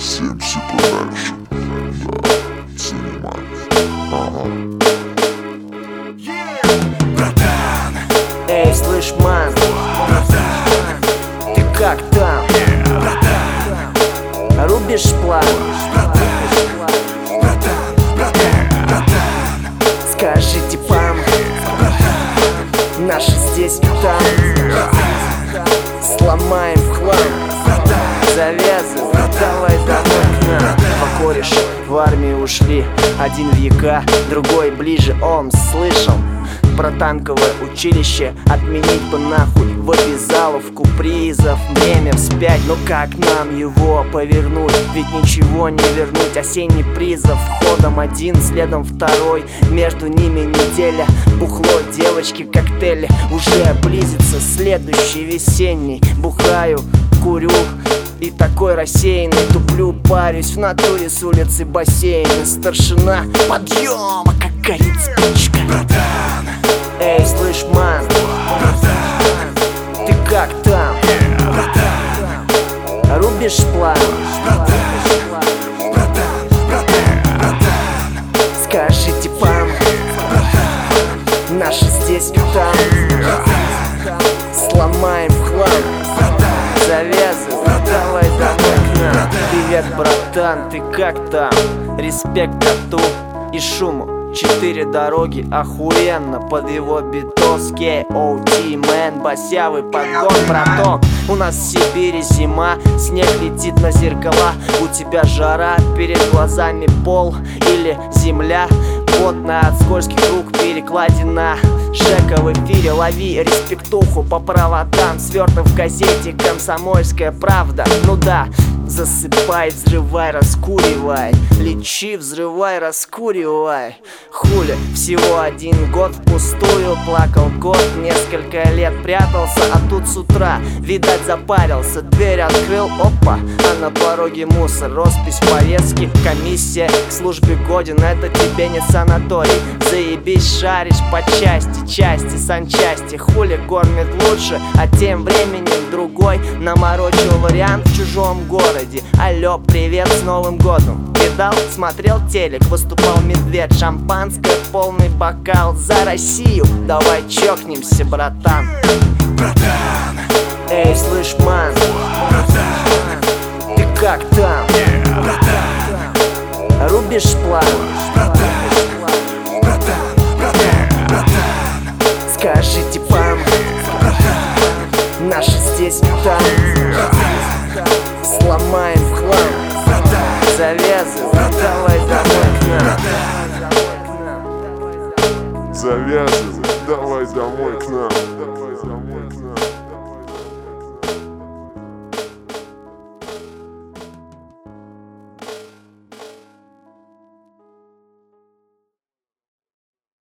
CMC Production. Да, занимай. Ага. Братан, эй, слышь, ман, братан, ты как там? братан, Рубишь план? братан, Скажи типам, наши здесь и там. Сломаем в хлам, завязывай, давай домой к нам. Покоришь, в армию ушли, один в ЯК, другой ближе, он слышал про танковое училище. Отменить бы нахуй в обязаловку призов. Время вспять, но как нам его повернуть? Ведь ничего не вернуть. Осенний призов ходом один, следом второй. Между ними неделя, бухло, девочки, коктейли. Уже близится следующий весенний. Бухаю, курю и такой рассеянный туплю, парюсь в натуре с улицы бассейна. Старшина, подъем, а как горит спичка. братан, Эй, слышь, ман, ты как там? братан, Рубишь план? Скажи типам, наши здесь и там. Сломаем в хлам, завязывай, давай домой к нам. Привет, братан, ты как там? Респект коту и шуму. 4 дороги, охуенно, под его битос. K.O.T. man, басявый подгон, браток. У нас в Сибири зима, снег летит на зеркала. У тебя жара, перед глазами пол или земля. Плотная от скользких рук перекладина. Жека в эфире, лови респектуху по проводам. Сверток в газете «Комсомольская правда». Ну да, засыпай, взрывай, раскуривай. Лечи, взрывай, раскуривай. Хули, всего 1 год впустую. Плакал кот, несколько лет прятался. А тут с утра, видать, запарился. Дверь открыл, опа, а на пороге мусор. Роспись повестки, комиссия к службе годен. Это тебе не санаторий. Заебись, шаришь по части, санчасти. Хули кормит лучше, а тем временем другой наморочил вариант в чужом городе. Алло, привет, с Новым годом. Видал, смотрел телек, выступал медведь. Шампанское, полный бокал за Россию. Давай чокнемся, братан. братан, Эй, слышь, ман, ты как там? Рубишь план? Скажи типам, наши здесь и там. Сломаем в хлам, завязывай, давай домой к нам. Завязывай, давай домой к нам.